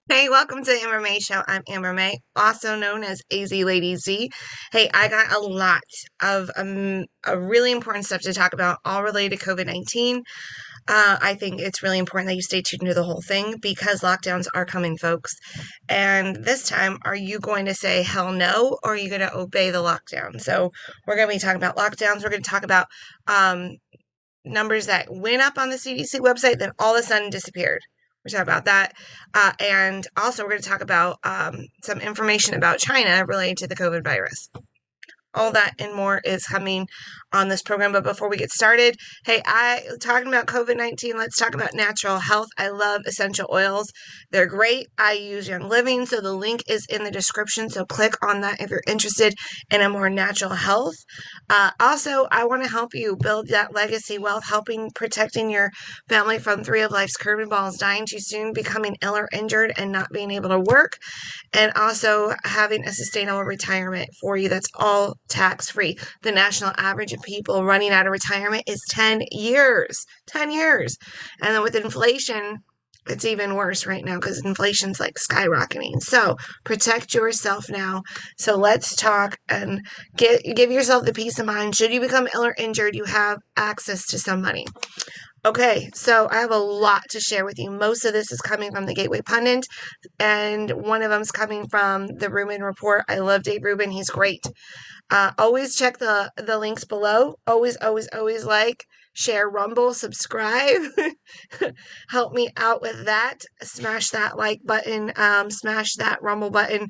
Hey, welcome to the Amber May Show. I'm Amber May, also known as AZ Lady Z. Hey, I got a lot of a really important stuff to talk about, all related to COVID-19. I think it's really important that you stay tuned to the whole thing because lockdowns are coming, folks. And this time, are you going to say hell no, or are you going to obey the lockdown? So we're going to be talking about lockdowns. We're going to talk about um, numbers that went up on the CDC website, then all of a sudden disappeared. We're talking about that. And also, we're going to talk about some information about China related to the COVID virus. All that and more is coming on this program. But before we get started, hey, talking about COVID-19, let's talk about natural health. I love essential oils. They're great. I use Young Living, so the link is in the description. So click on that if you're interested in a more natural health. Also, I want to help you build that legacy wealth, helping protecting your family from three of life's curveballs: dying too soon, becoming ill or injured, and not being able to work, and also having a sustainable retirement for you that's all tax free. The national average of people running out of retirement is 10 years. 10 years. And then with inflation, it's even worse right now because inflation's like skyrocketing. So protect yourself now. So let's talk and give yourself the peace of mind. Should you become ill or injured, you have access to some money. Okay, so I have a lot to share with you. Most of this is coming from the Gateway Pundit, and one of them is coming from the Rubin Report. I love Dave Rubin. He's great. Always check the links below. Always like, share, Rumble, subscribe. Help me out with that. Smash that like button. Smash that Rumble button.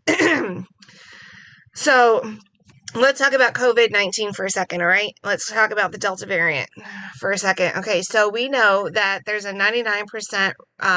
So let's talk about COVID-19 for a second, all right? Let's talk about the Delta variant for a second. Okay, so we know that there's a 99%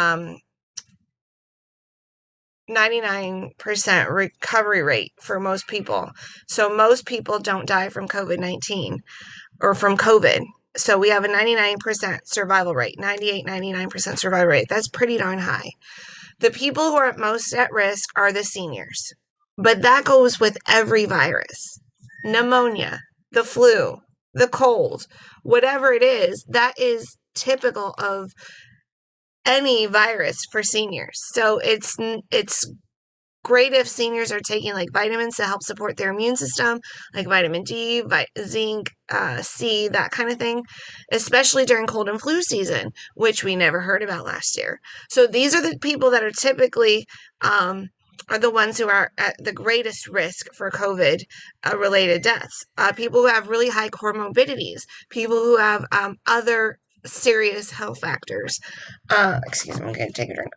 99% recovery rate for most people. So most people don't die from COVID-19 or from COVID. So we have a 99% survival rate, 99% survival rate. That's pretty darn high. The people who are most at risk are the seniors. But that goes with every virus. Pneumonia, the flu, the cold, whatever it is, that is typical of any virus for seniors. So it's great if seniors are taking like vitamins to help support their immune system, like vitamin D, zinc, C, that kind of thing, especially during cold and flu season, which we never heard about last year. So these are the people that are typically are the ones who are at the greatest risk for COVID related deaths. People who have really high comorbidities, people who have other serious health factors. Excuse me, I'm going to take a drink.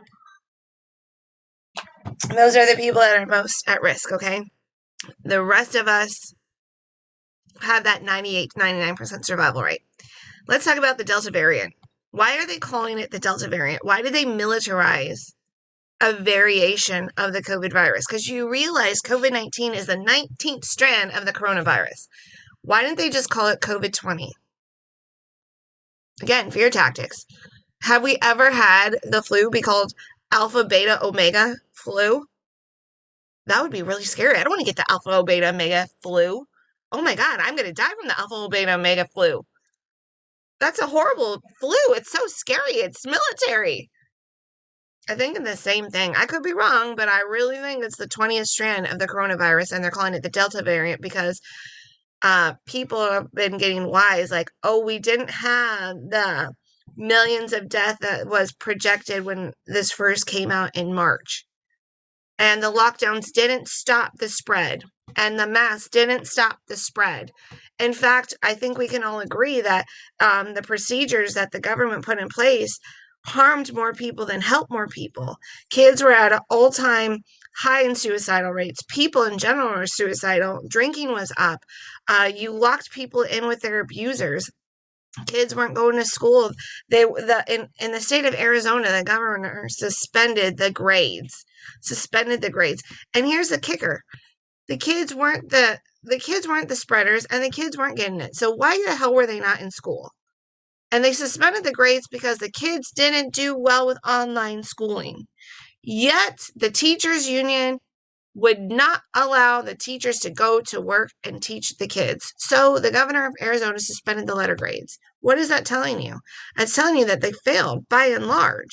Those are the people that are most at risk, okay? The rest of us have that 98 to 99% survival rate. Let's talk about the Delta variant. Why are they calling it the Delta variant? Why did they militarize a variation of the COVID virus? Because you realize COVID-19 is the 19th strand of the coronavirus. Why didn't they just call it COVID-20? Again, fear tactics. Have we ever had the flu be called alpha, beta, omega flu? That would be really scary. I don't want to get the alpha, beta, omega flu. Oh my God, I'm going to die from the alpha, beta, omega flu. That's a horrible flu. It's so scary. It's military. I think the same thing. I could be wrong, but I really think it's the 20th strand of the coronavirus, and they're calling it the Delta variant because people have been getting wise. Like, oh, we didn't have the millions of death that was projected when this first came out in March. And the lockdowns didn't stop the spread, and the masks didn't stop the spread. In fact, I think we can all agree that the procedures that the government put in place harmed more people than helped more people. Kids were at an all-time high in suicidal rates. People in general were suicidal. Drinking was up. You locked people in with their abusers. Kids weren't going to school. In the state of Arizona, the governor suspended the grades. And here's the kicker: the kids weren't the spreaders, and the kids weren't getting it. So why the hell were they not in school? And they suspended the grades because the kids didn't do well with online schooling. Yet the teachers union would not allow the teachers to go to work and teach the kids. So the governor of Arizona suspended the letter grades. What is that telling you? It's telling you that they failed by and large.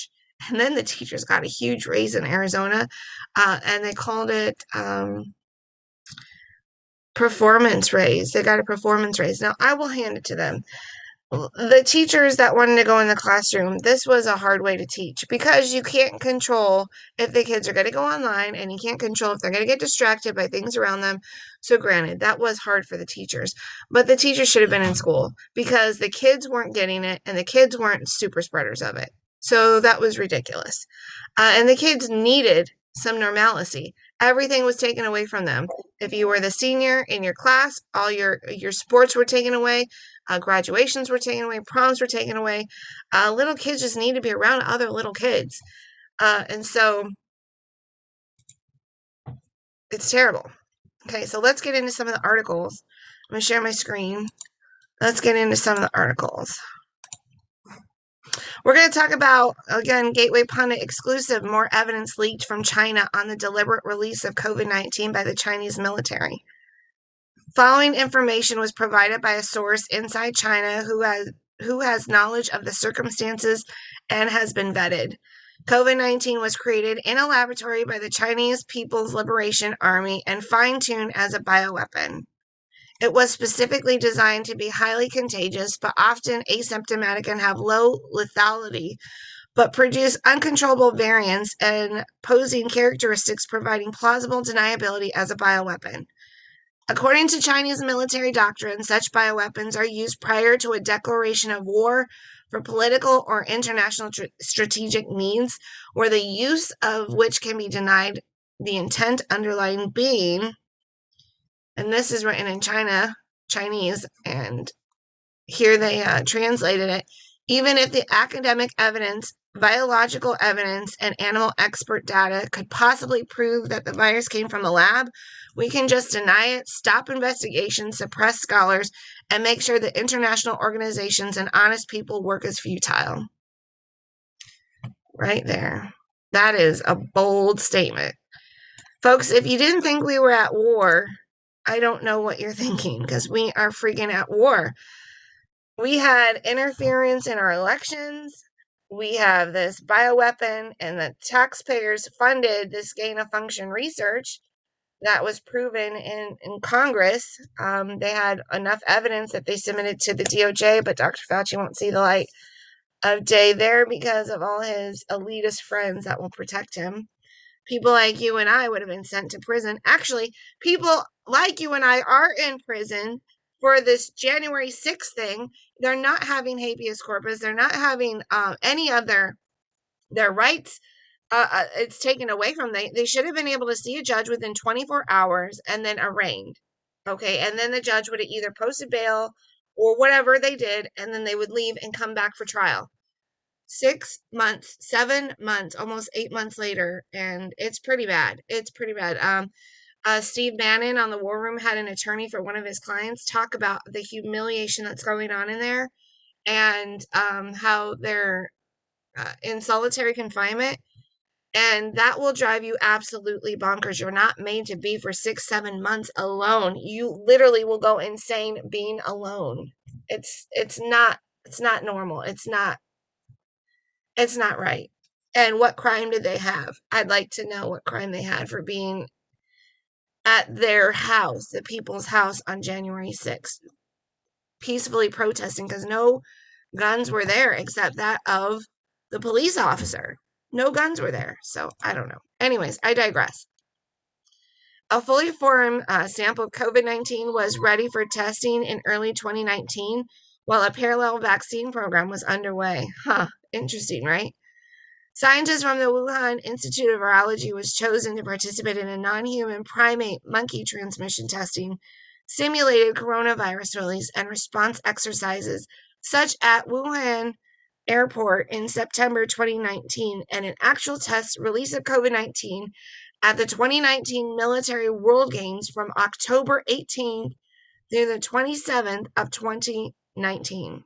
And then the teachers got a huge raise in Arizona, and they called it performance raise. They got a performance raise. Now, I will hand it to them. The teachers that wanted to go in the classroom, this was a hard way to teach because you can't control if the kids are going to go online, and you can't control if they're going to get distracted by things around them. So granted, that was hard for the teachers, but the teachers should have been in school because the kids weren't getting it and the kids weren't super spreaders of it. So that was ridiculous. And the kids needed some normalcy. Everything was taken away from them. If you were the senior in your class, all your sports were taken away, graduations were taken away, proms were taken away. Little kids just need to be around other little kids. And so it's terrible. Okay, so let's get into some of the articles. I'm going to share my screen. Let's get into some of the articles. We're going to talk about, again, Gateway Pundit exclusive, more evidence leaked from China on the deliberate release of COVID-19 by the Chinese military. Following information was provided by a source inside China who has knowledge of the circumstances and has been vetted. COVID-19 was created in a laboratory by the Chinese People's Liberation Army and fine-tuned as a bioweapon. It was specifically designed to be highly contagious, but often asymptomatic and have low lethality, but produce uncontrollable variants and posing characteristics providing plausible deniability as a bioweapon. According to Chinese military doctrine, such bioweapons are used prior to a declaration of war for political or international strategic needs, where the use of which can be denied the intent underlying being, and this is written in Chinese, and here they translated it, even if the academic evidence, biological evidence, and animal expert data could possibly prove that the virus came from a lab, we can just deny it, stop investigations, suppress scholars, and make sure that international organizations and honest people work as futile. Right there. That is a bold statement. Folks, if you didn't think we were at war, I don't know what you're thinking, because we are freaking at war. We had interference in our elections. We have this bioweapon, and the taxpayers funded this gain of function research that was proven in Congress. They had enough evidence that they submitted to the DOJ, but Dr. Fauci won't see the light of day there because of all his elitist friends that will protect him. People like you and I would have been sent to prison. Actually, people like you and I are in prison for this January 6th thing. They're not having habeas corpus. They're not having any of their rights. It's taken away from them. They should have been able to see a judge within 24 hours and then arraigned. Okay, and then the judge would have either posted bail or whatever they did, and then they would leave and come back for trial. 6 months, 7 months, almost 8 months later, and it's pretty bad. It's pretty bad. Steve Bannon on the War Room had an attorney for one of his clients talk about the humiliation that's going on in there, and how they're in solitary confinement, and that will drive you absolutely bonkers. You're not made to be for 6, 7 months alone. You literally will go insane being alone. It's not normal. It's not right. And what crime did they have? I'd like to know what crime they had for being at their house, the people's house, on January 6th, peacefully protesting, because no guns were there except that of the police officer. No guns were there. So I don't know. Anyways, I digress. A fully formed sample of COVID-19 was ready for testing in early 2019, while a parallel vaccine program was underway. Interesting, right? Scientists from the Wuhan Institute of Virology was chosen to participate in a non-human primate monkey transmission testing, simulated coronavirus release and response exercises, such at Wuhan Airport in September 2019, and an actual test release of COVID-19 at the 2019 Military World Games from October 18th through the 27th of 2019.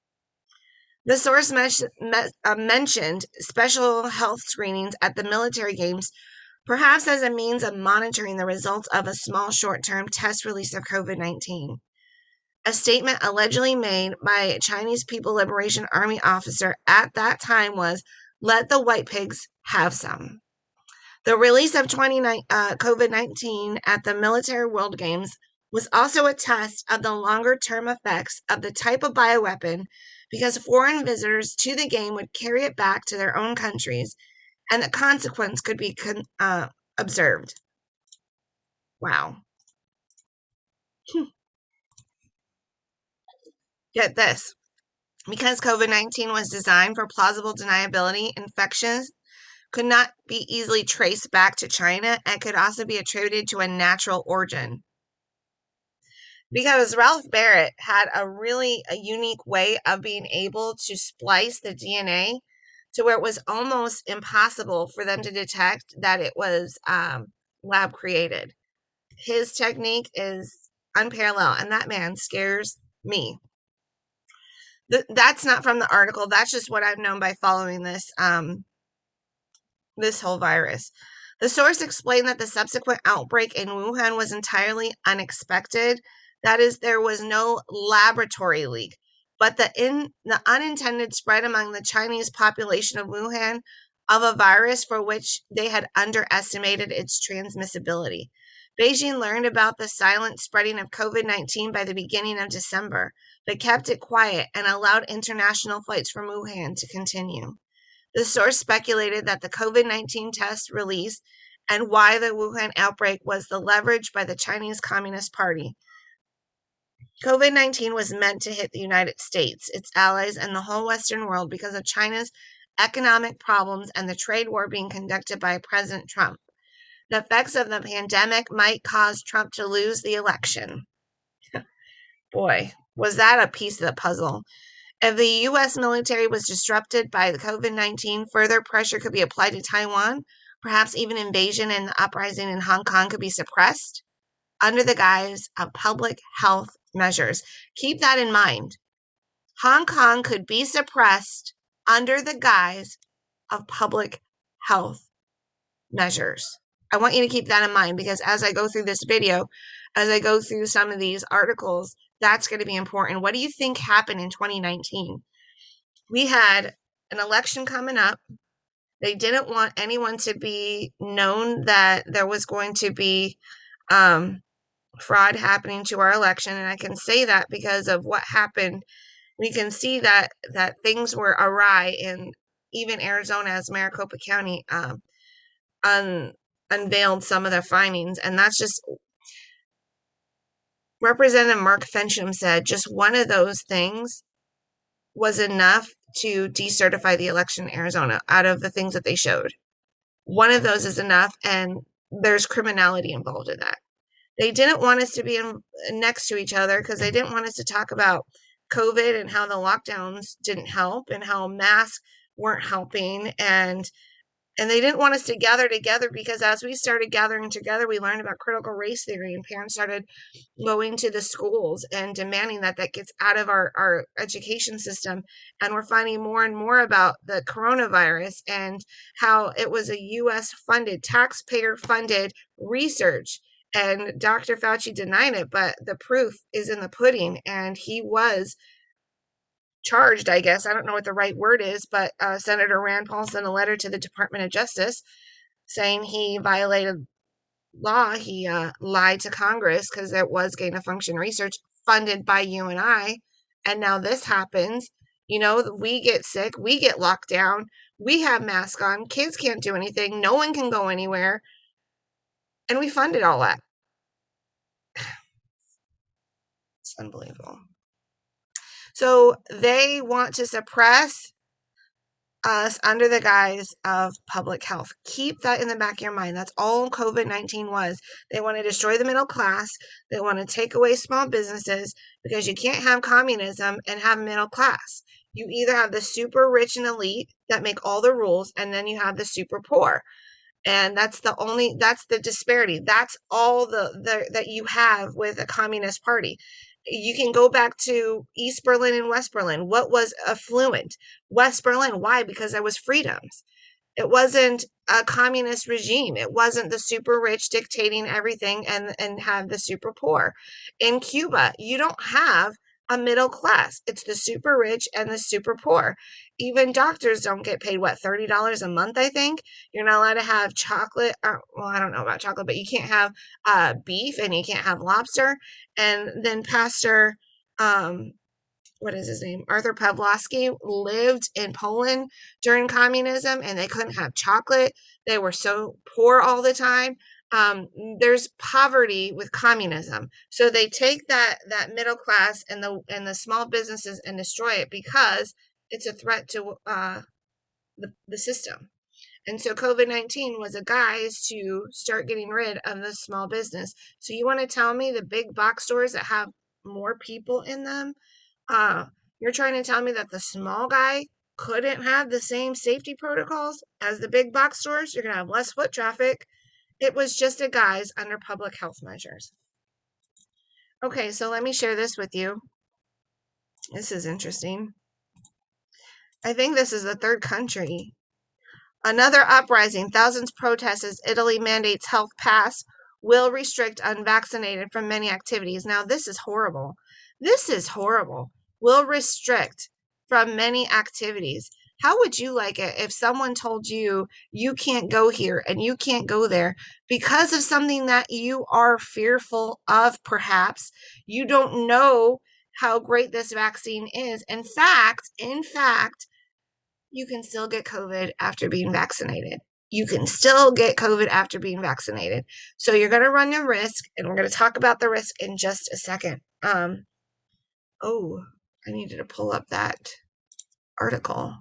The source mentioned special health screenings at the military games, perhaps as a means of monitoring the results of a small short-term test release of COVID-19. A statement allegedly made by a Chinese People Liberation Army officer at that time was, Let the white pigs have some. The release of COVID-19 at the Military World Games was also a test of the longer term effects of the type of bioweapon because foreign visitors to the game would carry it back to their own countries and the consequence could be observed. Wow. Get this. Because COVID-19 was designed for plausible deniability, infections could not be easily traced back to China and could also be attributed to a natural origin. Because Ralph Barrett had a unique way of being able to splice the DNA to where it was almost impossible for them to detect that it was lab created. His technique is unparalleled, and that man scares me. That's not from the article. That's just what I've known by following this whole virus. The source explained that the subsequent outbreak in Wuhan was entirely unexpected. That is, there was no laboratory leak, but the unintended spread among the Chinese population of Wuhan of a virus for which they had underestimated its transmissibility. Beijing learned about the silent spreading of COVID-19 by the beginning of December, but kept it quiet and allowed international flights from Wuhan to continue. The source speculated that the COVID-19 test release and why the Wuhan outbreak was the leverage by the Chinese Communist Party. COVID-19 was meant to hit the United States, its allies, and the whole Western world because of China's economic problems and the trade war being conducted by President Trump. The effects of the pandemic might cause Trump to lose the election. Boy, was that a piece of the puzzle. If the U.S. military was disrupted by the COVID-19, further pressure could be applied to Taiwan. Perhaps even invasion and the uprising in Hong Kong could be suppressed under the guise of public health measures. Keep that in mind. Hong Kong could be suppressed under the guise of public health measures. I want you to keep that in mind because as I go through this video, as I go through some of these articles, that's going to be important. What do you think happened in 2019? We had an election coming up. They didn't want anyone to be known that there was going to be fraud happening to our election. And I can say that because of what happened. We can see that things were awry in even Arizona as Maricopa County unveiled some of their findings. And that's just Representative Mark Fensham said just one of those things was enough to decertify the election in Arizona out of the things that they showed. One of those is enough, and there's criminality involved in that. They didn't want us to be next to each other because they didn't want us to talk about COVID and how the lockdowns didn't help and how masks weren't helping and they didn't want us to gather together because as we started gathering together, we learned about critical race theory and parents started going to the schools and demanding that gets out of our education system. And we're finding more and more about the coronavirus and how it was a U.S. funded, taxpayer funded research. And Dr. Fauci denied it, but the proof is in the pudding. And he was charged, I guess. I don't know what the right word is, but Senator Rand Paul sent a letter to the Department of Justice saying he violated law. He lied to Congress because it was gain of function research funded by you and I. And now this happens. You know, we get sick, we get locked down, we have masks on, kids can't do anything, no one can go anywhere, and we funded all that. It's unbelievable. So they want to suppress us under the guise of public health. Keep that in the back of your mind. That's all COVID-19 was. They want to destroy the middle class. They want to take away small businesses because you can't have communism and have middle class. You either have the super rich and elite that make all the rules, and then you have the super poor. And that's the disparity. That's all that you have with a communist party. You can go back to East Berlin and West Berlin. What was affluent? West Berlin. Why? Because there was freedoms. It wasn't a communist regime. It wasn't the super rich dictating everything and have the super poor. In Cuba, you don't have a middle class. It's the super rich and the super poor. even doctors don't get paid, what, $30 a month, I think. You're not allowed to have chocolate. Well, I don't know about chocolate, but you can't have beef and you can't have lobster. And then Pastor, what is his name? Arthur Pawlowski lived in Poland during communism and they couldn't have chocolate. They were so poor all the time. There's poverty with communism. So they take that middle class and the small businesses and destroy it because it's a threat to the system. And so COVID-19 was a guise to start getting rid of the small business. So you want to tell me the big box stores that have more people in them, uh, you're trying to tell me that the small guy couldn't have the same safety protocols as the big box stores? You're going to have less foot traffic. It was just a guise under public health measures. Okay, so let me share this with you. This is interesting. I think this is the third country. Another uprising. Thousands protest as Italy mandates health pass will restrict unvaccinated from many activities. Now, this is horrible. This is horrible. Will restrict from many activities. How would you like it if someone told you you can't go here and you can't go there because of something that you are fearful of, perhaps? You don't know how great this vaccine is. In fact, you can still get COVID after being vaccinated. You can still get COVID after being vaccinated. So you're going to run the risk, and we're going to talk about the risk in just a second. Oh, I needed to pull up that article.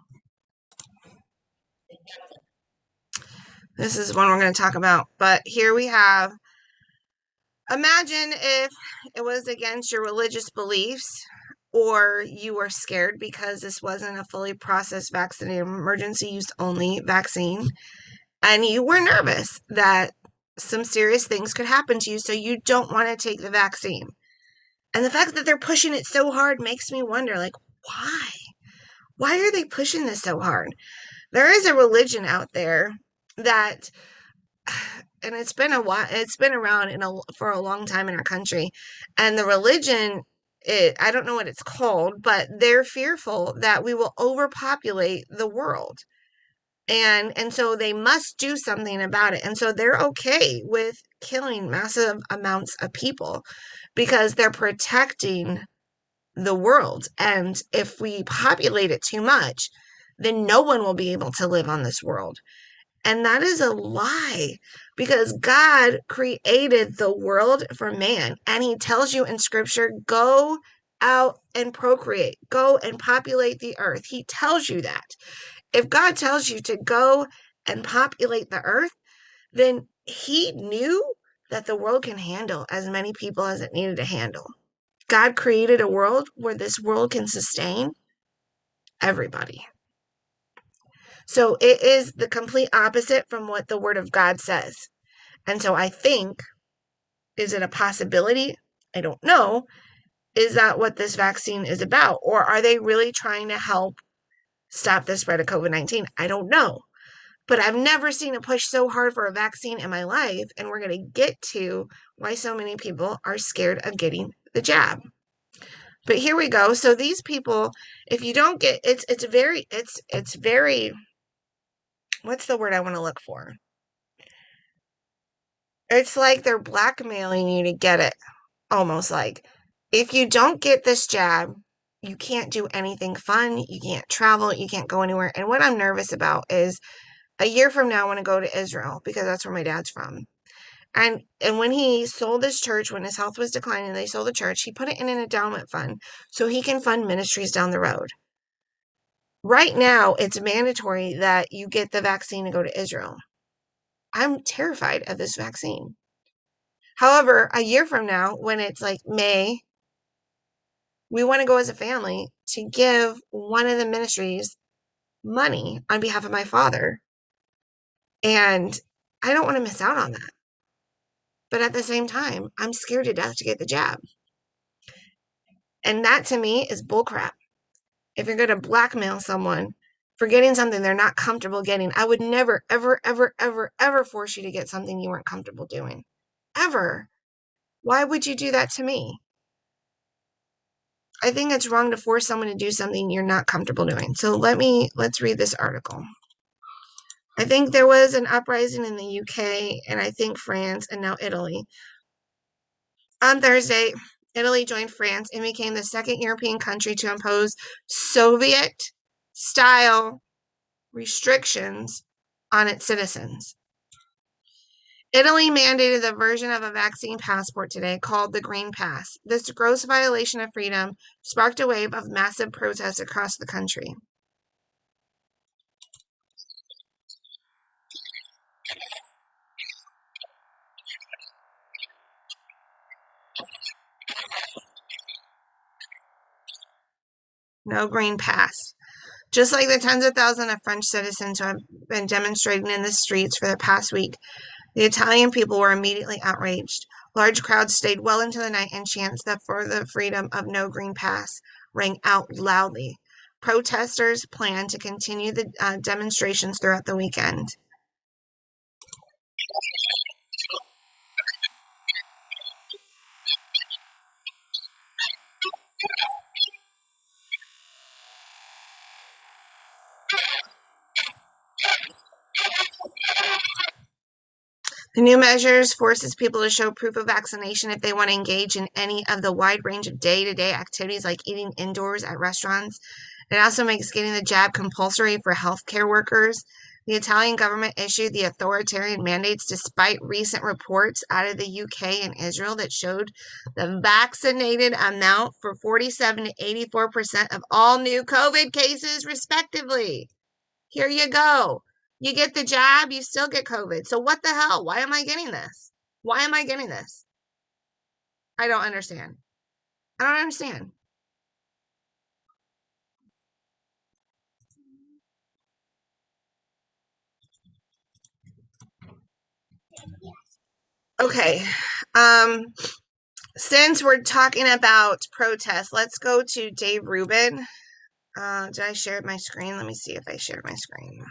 This is one we're going to talk about. But here we have, imagine if it was against your religious beliefs or you were scared because this wasn't a fully processed vaccinated emergency use only vaccine. And you were nervous that some serious things could happen to you, so you don't want to take the vaccine. And the fact that they're pushing it so hard makes me wonder, like, why? Why are they pushing this so hard? There is a religion out there that, and it's been around for a long time in our country, and the religion, I don't know what it's called, but they're fearful that we will overpopulate the world. And so they must do something about it. And so they're okay with killing massive amounts of people because they're protecting the world. And if we populate it too much, then no one will be able to live on this world. And that is a lie because God created the world for man. And he tells you in scripture, go out and procreate, go and populate the earth. He tells you that. If God tells you to go and populate the earth, then he knew that the world can handle as many people as it needed to handle. God created a world where this world can sustain everybody. So it is the complete opposite from what the word of God says. And so I think, is it a possibility? I don't know. Is that what this vaccine is about? Or are they really trying to help stop the spread of COVID-19? I don't know. But I've never seen a push so hard for a vaccine in my life. And we're going to get to why so many people are scared of getting the jab. But here we go. So these people, if you don't get, it's very, what's the word I want to look for? It's like they're blackmailing you to get it. Almost like, if you don't get this jab, you can't do anything fun. You can't travel. You can't go anywhere. And what I'm nervous about is a year from now, I want to go to Israel because that's where my dad's from. And when he sold his church, when his health was declining, they sold the church, he put it in an endowment fund so he can fund ministries down the road. Right now, it's mandatory that you get the vaccine to go to Israel. I'm terrified of this vaccine. However, a year from now, when it's like May, we want to go as a family to give one of the ministries money on behalf of my father. And I don't want to miss out on that. But at the same time, I'm scared to death to get the jab. And that to me is bullcrap. If you're going to blackmail someone for getting something they're not comfortable getting, I would never, ever, ever, ever, ever force you to get something you weren't comfortable doing. Ever. Why would you do that to me? I think it's wrong to force someone to do something you're not comfortable doing. So let's read this article. I think there was an uprising in the UK and I think France and now Italy. On Thursday, Italy joined France and became the second European country to impose Soviet-style restrictions on its citizens. Italy mandated the version of a vaccine passport today called the Green Pass. This gross violation of freedom sparked a wave of massive protests across the country. No Green Pass. Just like the tens of thousands of French citizens who have been demonstrating in the streets for the past week, the Italian people were immediately outraged. Large crowds stayed well into the night and chants that for the freedom of no Green Pass rang out loudly. Protesters plan to continue the demonstrations throughout the weekend. The new measures forces people to show proof of vaccination if they want to engage in any of the wide range of day-to-day activities like eating indoors at restaurants. It also makes getting the jab compulsory for healthcare workers. The Italian government issued the authoritarian mandates despite recent reports out of the UK and Israel that showed the vaccinated amount for 47 to 84% of all new COVID cases, respectively. Here you go. You get the jab, you still get COVID. So what the hell? Why am I getting this? Why am I getting this? I don't understand. I don't understand. Okay. Since we're talking about protests, let's go to Dave Rubin. Did I share my screen? Let me see if I shared my screen.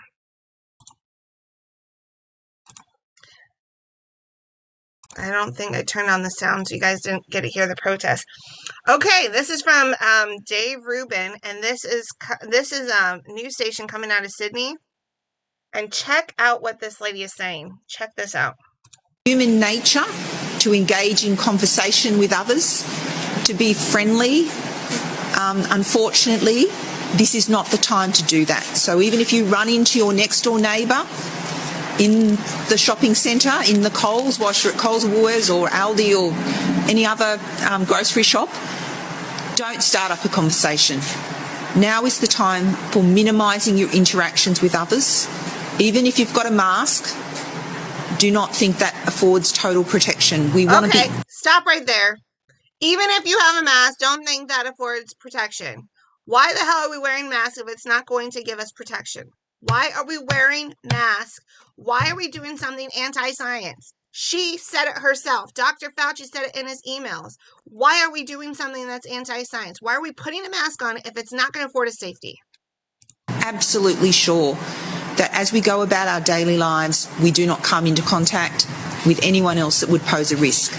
I don't think I turned on the sound, so you guys didn't get to hear the protest. Okay, this is from Dave Rubin, and this is a news station coming out of Sydney. And check out what this lady is saying. Check this out. Human nature to engage in conversation with others, to be friendly. Unfortunately, this is not the time to do that. So even if you run into your next door neighbour in the shopping centre, in the Coles, whilst you're at Coles or Woolworths or Aldi or any other grocery shop, don't start up a conversation. Now is the time for minimising your interactions with others. Even if you've got a mask, do not think that affords total protection. We want to be... Stop right there. Even if you have a mask, don't think that affords protection. Why the hell are we wearing masks if it's not going to give us protection? Why are we wearing masks? Why are we doing something anti-science? She said it herself. Dr. Fauci said it in his emails. Why are we doing something that's anti-science? Why are we putting a mask on if it's not going to afford us safety? Absolutely sure that as we go about our daily lives, we do not come into contact with anyone else that would pose a risk.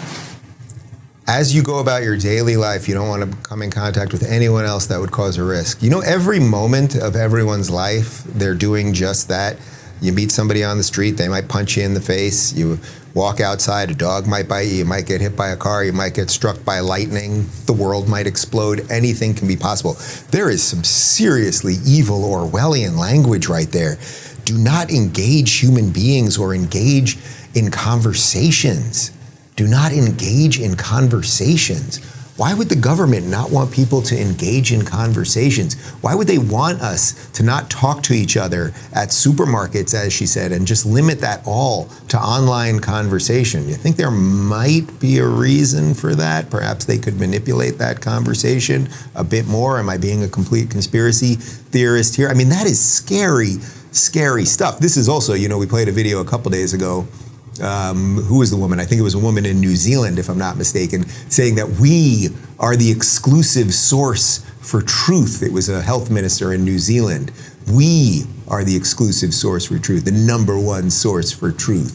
As you go about your daily life, you don't want to come in contact with anyone else that would cause a risk. You know, every moment of everyone's life, they're doing just that. You meet somebody on the street, they might punch you in the face. You walk outside, a dog might bite you, you might get hit by a car, you might get struck by lightning, the world might explode, anything can be possible. There is some seriously evil Orwellian language right there. Do not engage human beings or engage in conversations. Do not engage in conversations. Why would the government not want people to engage in conversations? Why would they want us to not talk to each other at supermarkets, as she said, and just limit that all to online conversation? You think there might be a reason for that? Perhaps they could manipulate that conversation a bit more. Am I being a complete conspiracy theorist here? I mean, that is scary, scary stuff. This is also, you know, we played a video a couple days ago. Who was the woman? I think it was a woman in New Zealand, if I'm not mistaken, saying that we are the exclusive source for truth. It was a health minister in New Zealand. We are the exclusive source for truth, the number one source for truth.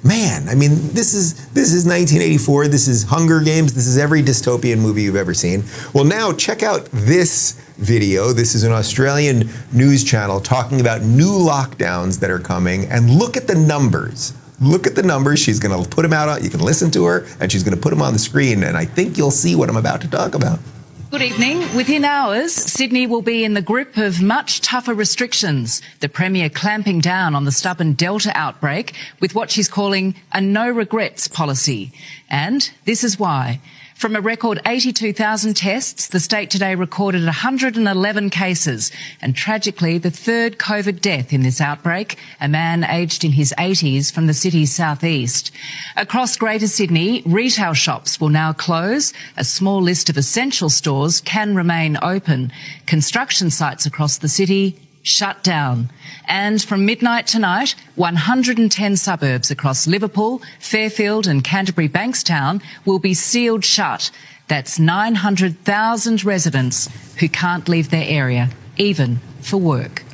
Man, I mean, this is 1984. This is Hunger Games. This is every dystopian movie you've ever seen. Well, now check out this video. This is an Australian news channel talking about new lockdowns that are coming, and look at the numbers. Look at the numbers. She's going to put them out. You can listen to her, and she's going to put them on the screen, and I think you'll see what I'm about to talk about. Good evening. Within hours, Sydney will be in the grip of much tougher restrictions. The Premier clamping down on the stubborn Delta outbreak with what she's calling a no regrets policy. And this is why. From a record 82,000 tests, the state today recorded 111 cases and tragically the third COVID death in this outbreak, a man aged in his 80s from the city's southeast. Across Greater Sydney, retail shops will now close. A small list of essential stores can remain open. Construction sites across the city shut down. And from midnight tonight, 110 suburbs across Liverpool, Fairfield and Canterbury Bankstown will be sealed shut. That's 900,000 residents who can't leave their area, even for work.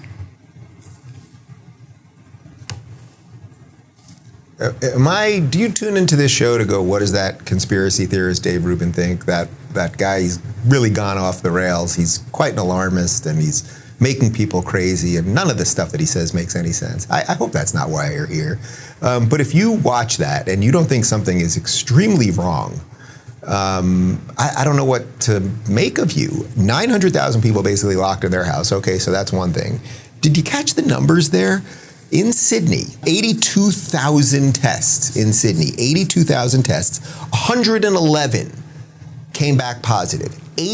Do you tune into this show to go, what does that conspiracy theorist Dave Rubin think? That guy, he's really gone off the rails. He's quite an alarmist and he's making people crazy, and none of the stuff that he says makes any sense. I hope that's not why you're here. But if you watch that and you don't think something is extremely wrong, I don't know what to make of you. 900,000 people basically locked in their house. Okay, so that's one thing. Did you catch the numbers there? In Sydney, 82,000 tests in Sydney, 82,000 tests, 111 came back positive.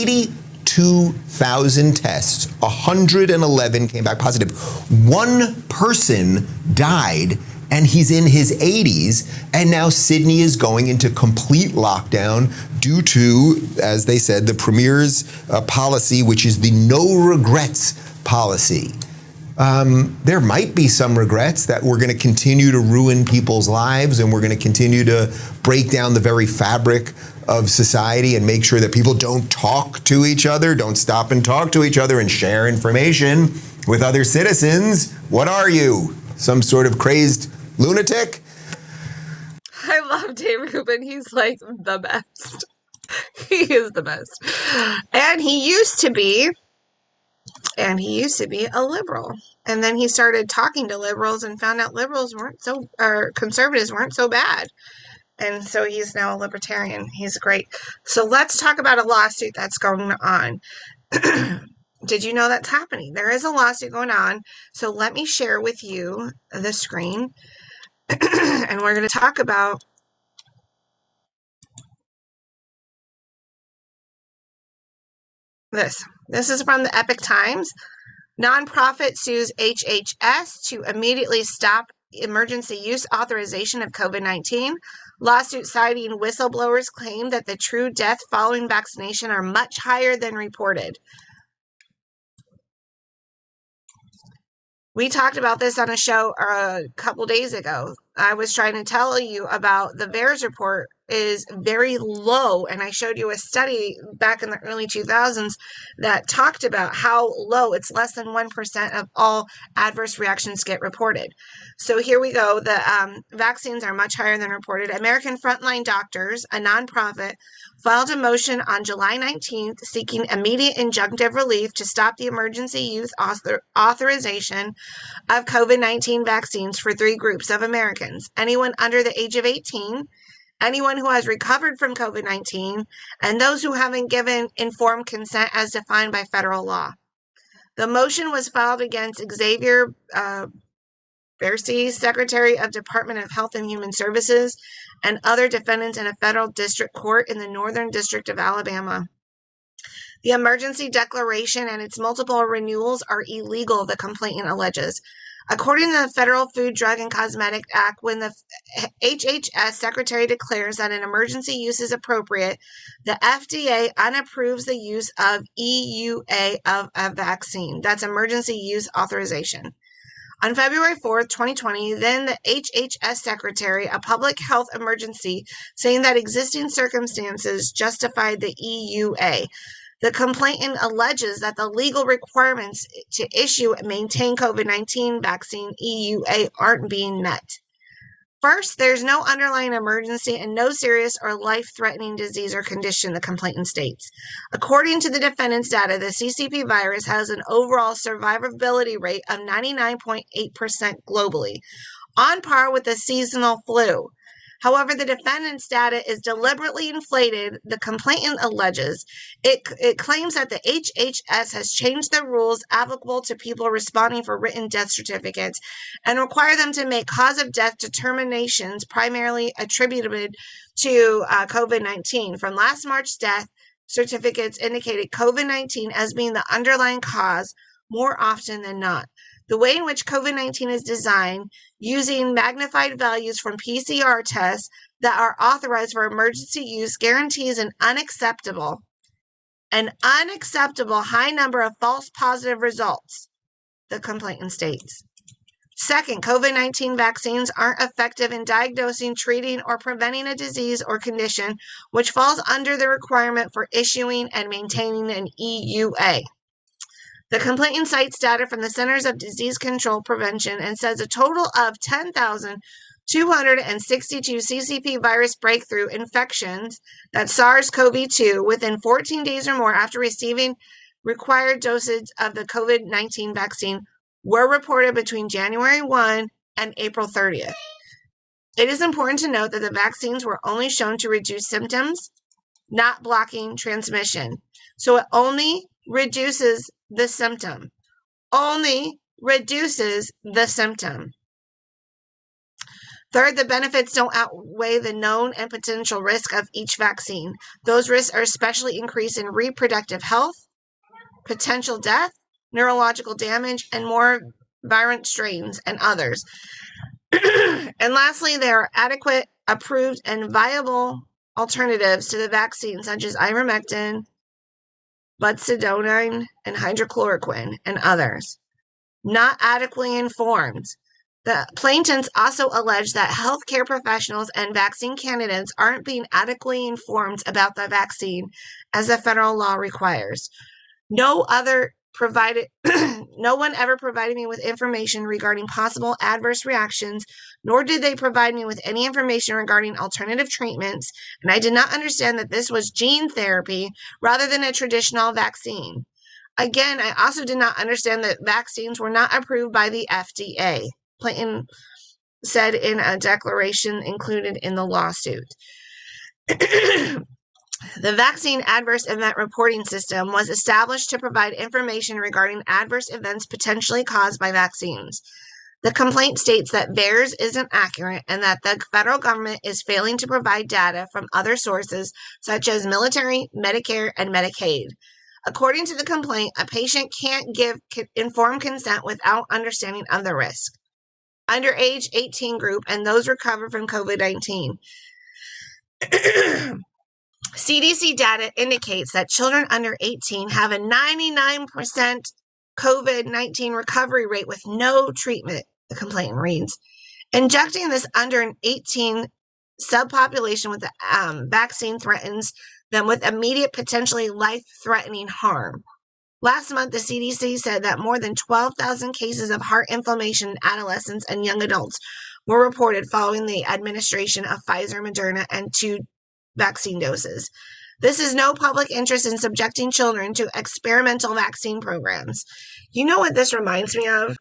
82,000 tests, 111 came back positive. One person died, and he's in his 80s, and now Sydney is going into complete lockdown due to, as they said, the Premier's policy, which is the no regrets policy. There might be some regrets that we're going to continue to ruin people's lives, and we're going to continue to break down the very fabric of society and make sure that people don't talk to each other, don't stop and talk to each other and share information with other citizens. What are you? Some sort of crazed lunatic? I love Dave Rubin. He's like the best. He is the best. And he used to be a liberal. And then he started talking to liberals and found out conservatives weren't so bad. And so he's now a libertarian. He's great. So let's talk about a lawsuit that's going on. Did you know that's happening? There is a lawsuit going on. So let me share with you the screen. And we're going to talk about this. This is from the Epoch Times. Nonprofit sues HHS to immediately stop emergency use authorization of COVID-19. Lawsuit citing whistleblowers claim that the true death following vaccination are much higher than reported. We talked about this on a show a couple days ago. I was trying to tell you about the VAERS report is very low, and I showed you a study back in the early 2000s that talked about how low, it's less than 1% of all adverse reactions get reported. So here we go. The vaccines are much higher than reported. American Frontline Doctors, a nonprofit, filed a motion on July 19th seeking immediate injunctive relief to stop the emergency use authorization of COVID-19 vaccines for three groups of Americans: anyone under the age of 18, anyone who has recovered from COVID-19, and those who haven't given informed consent as defined by federal law. The motion was filed against Xavier Bersey, Secretary of Department of Health and Human Services, and other defendants in a federal district court in the Northern District of Alabama. The emergency declaration and its multiple renewals are illegal, the complainant alleges. According to the Federal Food, Drug, and Cosmetic Act, when the HHS Secretary declares that an emergency use is appropriate, the FDA unapproves the use of EUA of a vaccine. That's emergency use authorization. On February 4th, 2020, then the HHS Secretary, a public health emergency, saying that existing circumstances justified the EUA. The complainant alleges that the legal requirements to issue and maintain COVID-19 vaccine EUA aren't being met. First, there's no underlying emergency and no serious or life-threatening disease or condition, the complainant states. According to the defendant's data, the CCP virus has an overall survivability rate of 99.8% globally, on par with the seasonal flu. However, the defendant's data is deliberately inflated, the complainant alleges. It claims that the HHS has changed the rules applicable to people responding for written death certificates and require them to make cause of death determinations primarily attributed to COVID-19. From last March's death certificates indicated COVID-19 as being the underlying cause more often than not. The way in which COVID-19 is designed, using magnified values from PCR tests that are authorized for emergency use, guarantees an unacceptable high number of false positive results, the complainant states. Second, COVID-19 vaccines aren't effective in diagnosing, treating, or preventing a disease or condition which falls under the requirement for issuing and maintaining an EUA. The complainant cites data from the Centers of Disease Control Prevention and says a total of 10,262 CCP virus breakthrough infections, that's SARS-CoV-2, within 14 days or more after receiving required dosage of the COVID-19 vaccine were reported between January 1 and April 30th. It is important to note that the vaccines were only shown to reduce symptoms, not blocking transmission. So it only reduces the symptom. Only reduces the symptom. Third, the benefits don't outweigh the known and potential risk of each vaccine. Those risks are especially increased in reproductive health, potential death, neurological damage, and more virulent strains and others. And lastly, there are adequate, approved, and viable alternatives to the vaccine, such as ivermectin, butsidonine, and hydrochloroquine, and others. Not adequately informed. The plaintiffs also allege that healthcare professionals and vaccine candidates aren't being adequately informed about the vaccine as the federal law requires. No one ever provided me with information regarding possible adverse reactions, nor did they provide me with any information regarding alternative treatments, and I did not understand that this was gene therapy rather than a traditional vaccine. Again, I also did not understand that vaccines were not approved by the FDA, Plaintiff said in a declaration included in the lawsuit. The Vaccine Adverse Event Reporting System was established to provide information regarding adverse events potentially caused by vaccines. The complaint states that VAERS isn't accurate and that the federal government is failing to provide data from other sources such as military, Medicare, and Medicaid. According to the complaint, a patient can't give informed consent without understanding of the risk. Underage 18 group and those recovered from COVID-19. CDC data indicates that children under 18 have a 99% COVID-19 recovery rate with no treatment, the complaint reads. Injecting this under an 18 subpopulation with the vaccine threatens them with immediate, potentially life-threatening harm. Last month, the CDC said that more than 12,000 cases of heart inflammation in adolescents and young adults were reported following the administration of Pfizer, Moderna, and 2 vaccine doses. This is no public interest in subjecting children to experimental vaccine programs. You know what this reminds me of?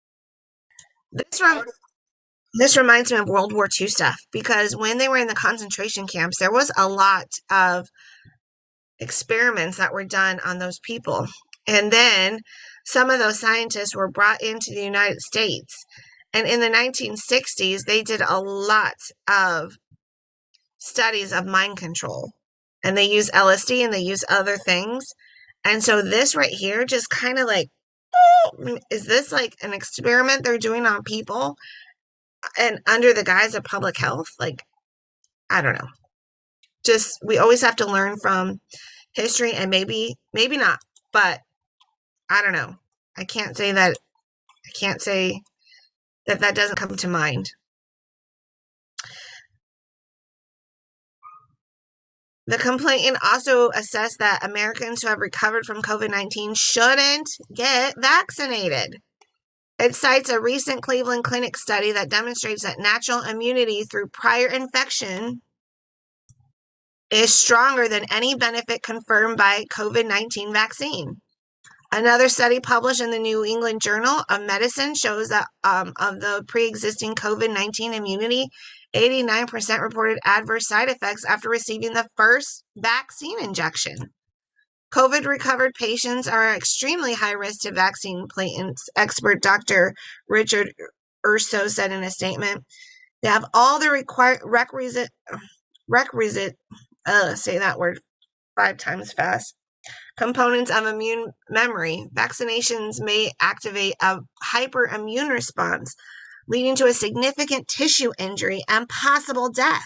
This reminds me of World War II stuff, because when they were in the concentration camps, there was a lot of experiments that were done on those people. And then some of those scientists were brought into the United States. And in the 1960s, they did a lot of studies of mind control. And they use LSD and they use other things. And so this right here just kind of like, is this like an experiment they're doing on people? And under the guise of public health? Like, I don't know. Just, we always have to learn from history, and maybe not. But I don't know. I can't say that that doesn't come to mind. The complainant also assessed that Americans who have recovered from COVID-19 shouldn't get vaccinated. It cites a recent Cleveland Clinic study that demonstrates that natural immunity through prior infection is stronger than any benefit confirmed by COVID-19 vaccine. Another study published in the New England Journal of Medicine shows that of the pre-existing COVID-19 immunity, 89% reported adverse side effects after receiving the first vaccine injection. COVID recovered patients are at extremely high risk to vaccine platelets, expert Dr. Richard Urso said in a statement. They have all the requisite, say that word 5 times fast, components of immune memory. Vaccinations may activate a hyperimmune response, leading to a significant tissue injury and possible death.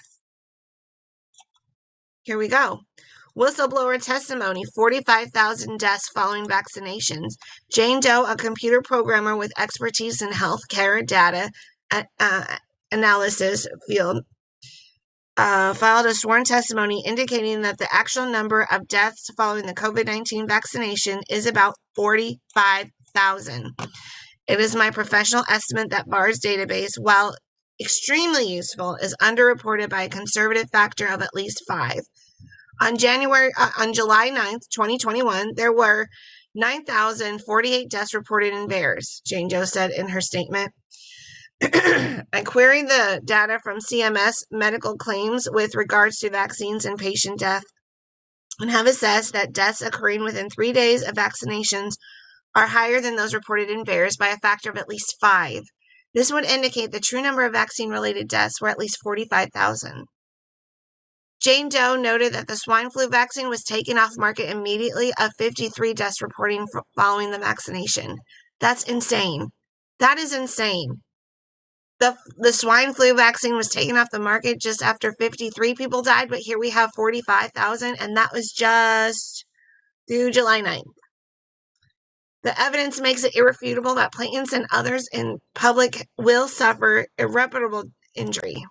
Here we go. Whistleblower testimony, 45,000 deaths following vaccinations. Jane Doe, a computer programmer with expertise in healthcare data analysis field, filed a sworn testimony indicating that the actual number of deaths following the COVID-19 vaccination is about 45,000. It is my professional estimate that VAERS database, while extremely useful, is underreported by a conservative factor of at least 5. On July 9th, 2021, there were 9,048 deaths reported in VAERS, Jane Doe said in her statement. I queried the data from CMS medical claims with regards to vaccines and patient death and have assessed that deaths occurring within 3 days of vaccinations are higher than those reported in VAERS by a factor of at least 5. This would indicate the true number of vaccine-related deaths were at least 45,000. Jane Doe noted that the swine flu vaccine was taken off market immediately, of 53 deaths reporting following the vaccination. That's insane. That is insane. The swine flu vaccine was taken off the market just after 53 people died, but here we have 45,000, and that was just through July 9th. The evidence makes it irrefutable that plaintiffs and others in public will suffer irreparable injury.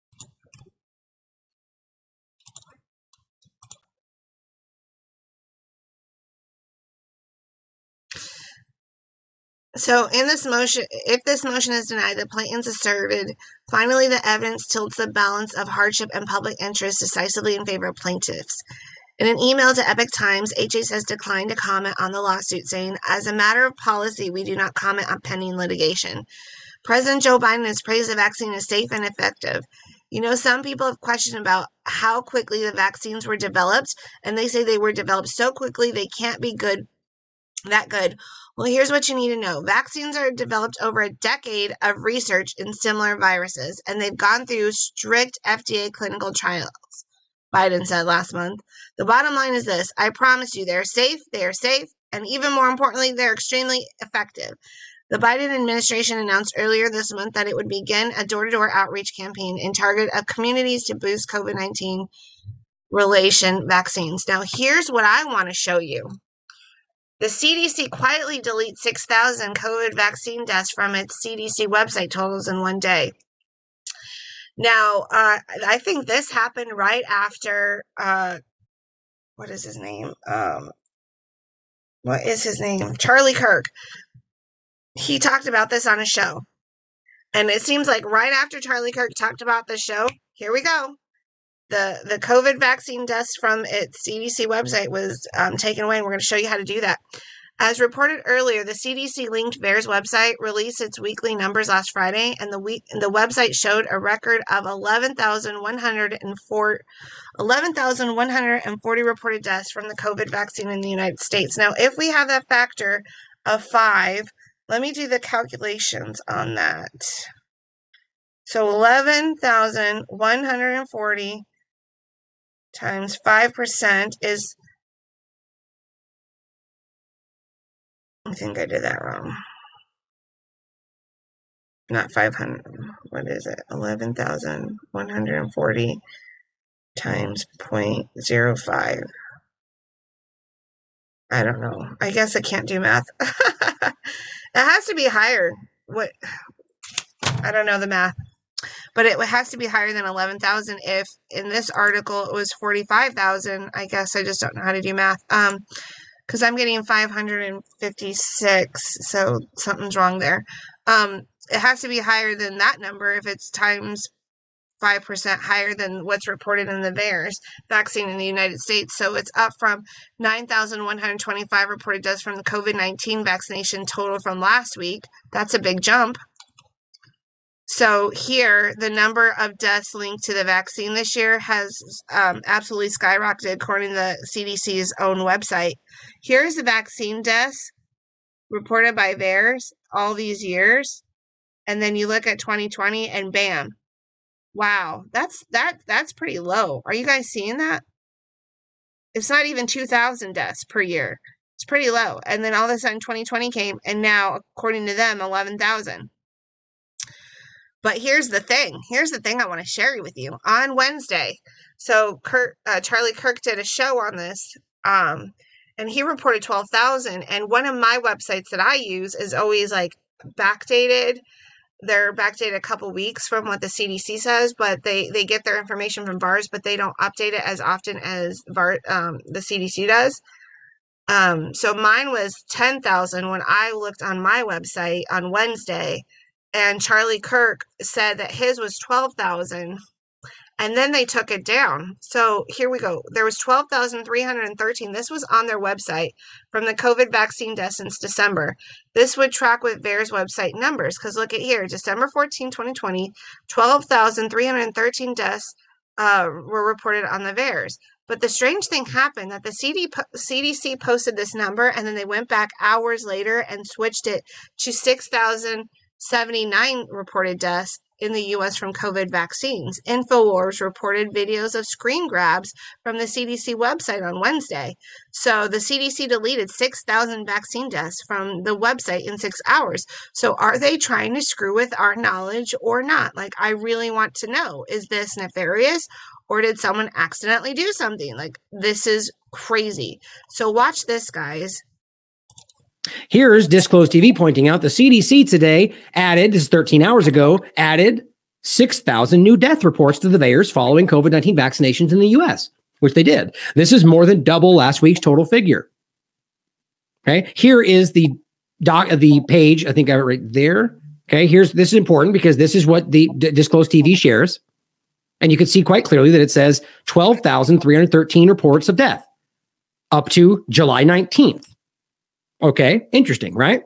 So in this motion, if this motion is denied, the plaintiffs asserted, finally the evidence tilts the balance of hardship and public interest decisively in favor of plaintiffs. In an email to Epoch Times, HHS has declined to comment on the lawsuit, saying, as a matter of policy, we do not comment on pending litigation. President Joe Biden has praised the vaccine as safe and effective. You know, some people have questioned about how quickly the vaccines were developed, and they say they were developed so quickly they can't be that good. Well, here's what you need to know. Vaccines are developed over a decade of research in similar viruses, and they've gone through strict FDA clinical trials, Biden said last month. The bottom line is this. I promise you, they are safe, and even more importantly, they're extremely effective. The Biden administration announced earlier this month that it would begin a door-to-door outreach campaign in target of communities to boost COVID-19 relation vaccines. Now, here's what I want to show you. The CDC quietly deletes 6,000 COVID vaccine deaths from its CDC website totals in one day. Now, I think this happened right after, what is his name? Charlie Kirk. He talked about this on a show. And it seems like right after Charlie Kirk talked about the show, here we go. The COVID vaccine deaths from its CDC website was taken away, and we're going to show you how to do that. As reported earlier, the CDC-linked VAERS website released its weekly numbers last Friday, and the website showed a record of 11,140 reported deaths from the COVID vaccine in the United States. Now, if we have that factor of 5, let me do the calculations on that. So 11,140 times 5% is, I think I did that wrong. Not 500. What is it? 11,140 times 0.05. I don't know. I guess I can't do math. It has to be higher. I don't know the math. But it has to be higher than 11,000. If in this article it was 45,000, I guess I just don't know how to do math. Because I'm getting 556, so something's wrong there. It has to be higher than that number if it's times 5% higher than what's reported in the VAERS vaccine in the United States. So it's up from 9,125 reported deaths from the COVID-19 vaccination total from last week. That's a big jump. So here, the number of deaths linked to the vaccine this year has absolutely skyrocketed according to the CDC's own website. Here's the vaccine deaths reported by VAERS all these years. And then you look at 2020 and bam. Wow, that's pretty low. Are you guys seeing that? It's not even 2,000 deaths per year. It's pretty low. And then all of a sudden 2020 came, and now, according to them, 11,000. But here's the thing. Here's the thing I want to share with you. On Wednesday, so Charlie Kirk did a show on this, and he reported 12,000. And one of my websites that I use is always like backdated. They're backdated a couple weeks from what the CDC says, but they get their information from VAERS, but they don't update it as often as the CDC does. So mine was 10,000 when I looked on my website on Wednesday, and Charlie Kirk said that his was 12,000, and then they took it down. So here we go. There was 12,313. This was on their website from the COVID vaccine deaths since December. This would track with VAERS website numbers, because look at here, December 14, 2020, 12,313 deaths were reported on the VAERS. But the strange thing happened that the CDC posted this number, and then they went back hours later and switched it to 6,079 reported deaths in the U.S. from COVID vaccines. InfoWars reported videos of screen grabs from the CDC website on Wednesday. So the CDC deleted 6,000 vaccine deaths from the website in 6 hours. So are they trying to screw with our knowledge or not? Like, I really want to know, is this nefarious, or did someone accidentally do something? Like, this is crazy. So watch this, guys. Here's Disclosed TV pointing out the CDC today added, this is 13 hours ago, added 6,000 new death reports to the VAERS following COVID-19 vaccinations in the U.S., which they did. This is more than double last week's total figure. Okay, here is the page. I think I have it right there. Okay, this is important because this is what the Disclosed TV shares. And you can see quite clearly that it says 12,313 reports of death up to July 19th. Okay, interesting, right?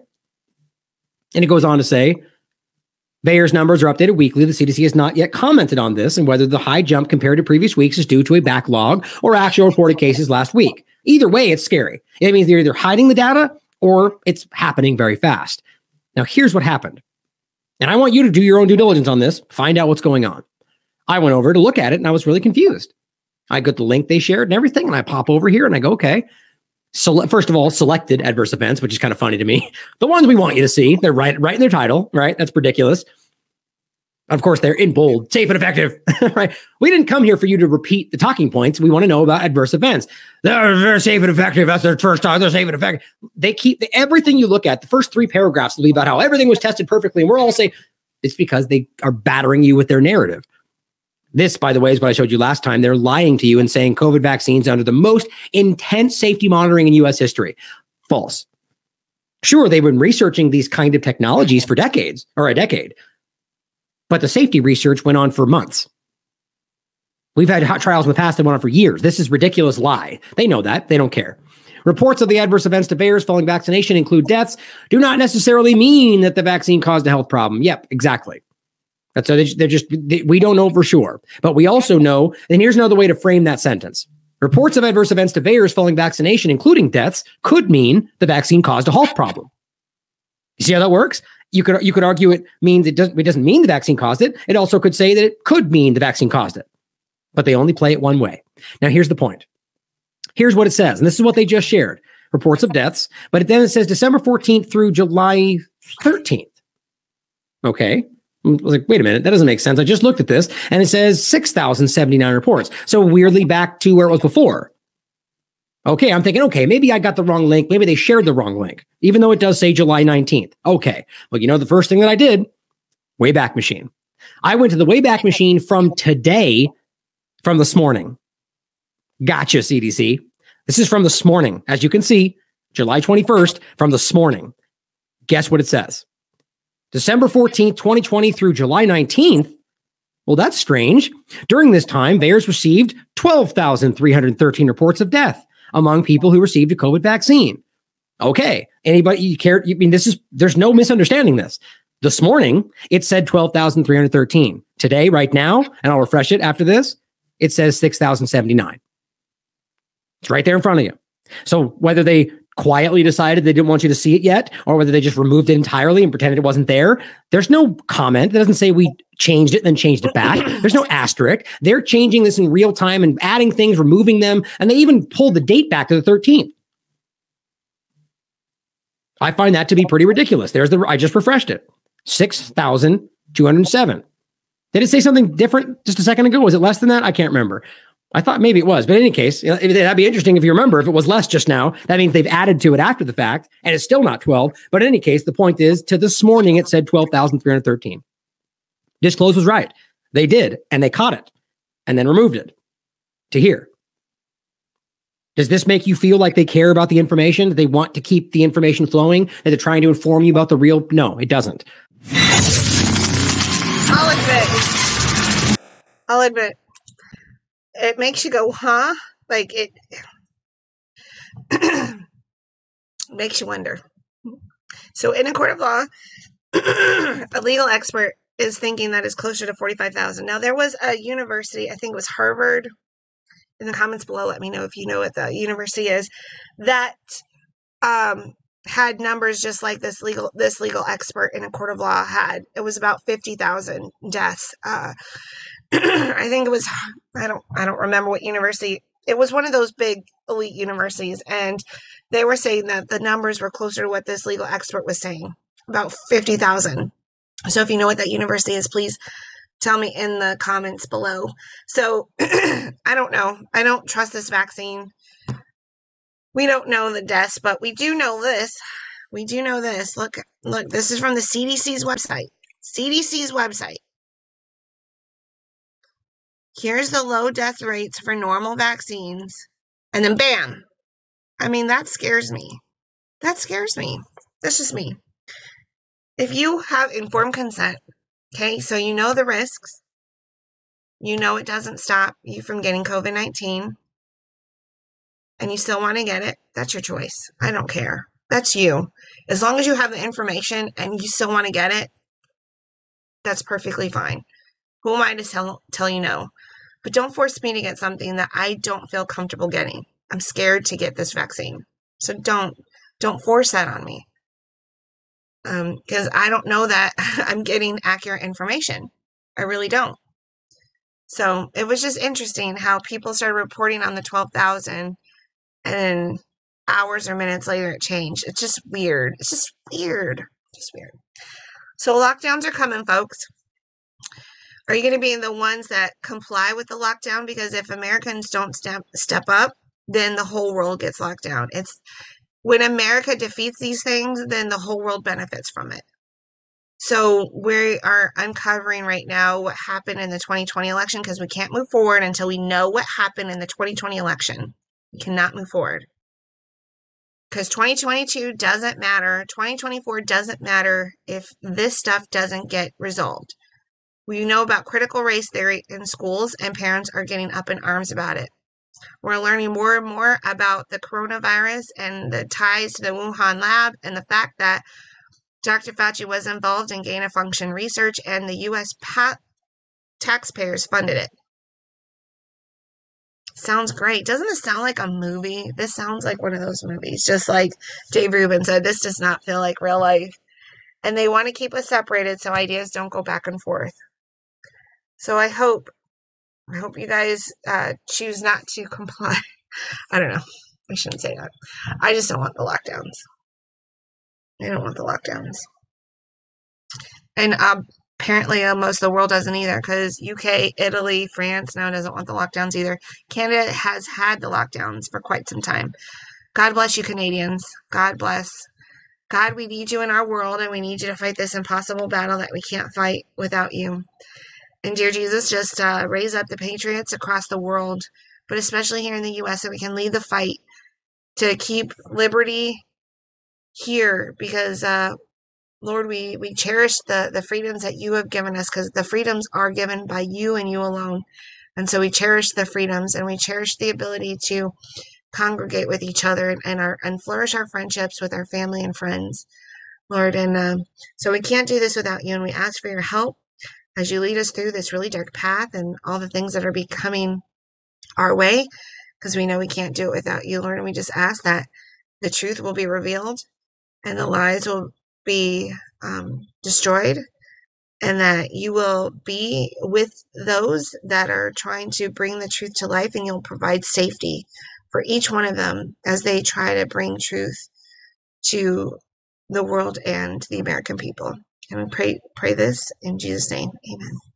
And it goes on to say, VAERS numbers are updated weekly. The CDC has not yet commented on this and whether the high jump compared to previous weeks is due to a backlog or actual reported cases last week. Either way, it's scary. It means they're either hiding the data or it's happening very fast. Now, here's what happened. And I want you to do your own due diligence on this, find out what's going on. I went over to look at it and I was really confused. I got the link they shared and everything, and I pop over here and I go, okay. So first of all, selected adverse events, which is kind of funny to me. The ones we want you to see, they're right in their title, right? That's ridiculous. Of course, they're in bold, safe and effective, right? We didn't come here for you to repeat the talking points. We want to know about adverse events. They're safe and effective. That's their first time. They're safe and effective. They keep everything you look at. The first 3 paragraphs will be about how everything was tested perfectly. And we're all saying it's because they are battering you with their narrative. This, by the way, is what I showed you last time. They're lying to you and saying COVID vaccines under the most intense safety monitoring in U.S. history. False. Sure, they've been researching these kind of technologies for decades, or a decade. But the safety research went on for months. We've had hot trials in the past that went on for years. This is a ridiculous lie. They know that. They don't care. Reports of the adverse events to VAERS following vaccination include deaths do not necessarily mean that the vaccine caused a health problem. Yep, exactly. That's so we don't know for sure. But we also know, and here's another way to frame that sentence. Reports of adverse events to VAERS following vaccination, including deaths, could mean the vaccine caused a health problem. You see how that works? You could argue it means it doesn't mean the vaccine caused it. It also could say that it could mean the vaccine caused it. But they only play it one way. Now, here's the point. Here's what it says, and this is what they just shared. Reports of deaths, but then it says December 14th through July 13th. Okay. I was like, wait a minute, that doesn't make sense. I just looked at this, and it says 6,079 reports. So weirdly back to where it was before. Okay, I'm thinking, okay, maybe I got the wrong link. Maybe they shared the wrong link, even though it does say July 19th. Okay, well, you know, the first thing that I did, Wayback Machine. I went to the Wayback Machine from today, from this morning. Gotcha, CDC. This is from this morning. As you can see, July 21st, from this morning. Guess what it says? December 14th, 2020 through July 19th. Well, that's strange. During this time, VAERS received 12,313 reports of death among people who received a COVID vaccine. Okay. Anybody you care? I mean, there's no misunderstanding this. This morning, it said 12,313. Today, right now, and I'll refresh it after this, it says 6,079. It's right there in front of you. So whether they quietly decided they didn't want you to see it yet, or whether they just removed it entirely and pretended it wasn't there, there's no comment. It doesn't say we changed it, then changed it back. There's no asterisk. They're changing this in real time and adding things, removing them, and they even pulled the date back to the 13th. I find that to be pretty ridiculous. I just refreshed it. 6,207. Did it say something different just a second ago? Was it less than that? I can't remember. I thought maybe it was, but in any case, that'd be interesting if you remember. If it was less just now, that means they've added to it after the fact, and it's still not 12. But in any case, the point is, to this morning, it said 12,313. Disclose was right. They did, and they caught it, and then removed it to here. Does this make you feel like they care about the information, that they want to keep the information flowing, that they're trying to inform you about the real? No, it doesn't. I'll admit. It makes you go, huh? Like it makes you wonder. So in a court of law, a legal expert is thinking that is closer to 45,000. Now there was a university, I think it was Harvard. In the comments below, let me know if you know what the university is, that had numbers just like this legal expert in a court of law had. It was about 50,000 deaths. I think it was, I don't remember what university. It was one of those big elite universities, and they were saying that the numbers were closer to what this legal expert was saying, about 50,000. So if you know what that university is, please tell me in the comments below. So I don't know. I don't trust this vaccine. We don't know the deaths, but we do know this. We do know this. Look, this is from the CDC's website. CDC's website. Here's the low death rates for normal vaccines. And then bam. I mean, that scares me. That scares me. That's just me. If you have informed consent, okay, so you know the risks. You know it doesn't stop you from getting COVID-19. And you still want to get it, that's your choice. I don't care. That's you. As long as you have the information and you still want to get it, that's perfectly fine. Who am I to tell you no? But don't force me to get something that I don't feel comfortable getting. I'm scared to get this vaccine. So don't force that on me. Because I don't know that I'm getting accurate information. I really don't. So it was just interesting how people started reporting on the 12,000 and hours or minutes later it changed. It's just weird. It's just weird. Just weird. So lockdowns are coming, folks. Are you going to be the ones that comply with the lockdown? Because if Americans don't step up, then the whole world gets locked down. It's when America defeats these things, then the whole world benefits from it. So we are uncovering right now what happened in the 2020 election, because we can't move forward until we know what happened in the 2020 election. We cannot move forward. Because 2022 doesn't matter. 2024 doesn't matter if this stuff doesn't get resolved. We know about critical race theory in schools, and parents are getting up in arms about it. We're learning more and more about the coronavirus and the ties to the Wuhan lab, and the fact that Dr. Fauci was involved in gain-of-function research, and the U.S. taxpayers funded it. Sounds great. Doesn't this sound like a movie? This sounds like one of those movies. Just like Dave Rubin said, this does not feel like real life. And they want to keep us separated so ideas don't go back and forth. So I hope you guys choose not to comply. I don't know. I shouldn't say that. I just don't want the lockdowns. I don't want the lockdowns. And apparently most of the world doesn't either, because UK, Italy, France now doesn't want the lockdowns either. Canada has had the lockdowns for quite some time. God bless you, Canadians. God bless. God, we need you in our world, and we need you to fight this impossible battle that we can't fight without you. And dear Jesus, just raise up the patriots across the world, but especially here in the U.S., so we can lead the fight to keep liberty here, because Lord, we cherish the freedoms that you have given us, because the freedoms are given by you and you alone. And so we cherish the freedoms, and we cherish the ability to congregate with each other and flourish our friendships with our family and friends, Lord. And so we can't do this without you, and we ask for your help as you lead us through this really dark path and all the things that are becoming our way, because we know we can't do it without you, Lord. And we just ask that the truth will be revealed and the lies will be destroyed, and that you will be with those that are trying to bring the truth to life, and you'll provide safety for each one of them as they try to bring truth to the world and the American people. And we pray this in Jesus' name. Amen.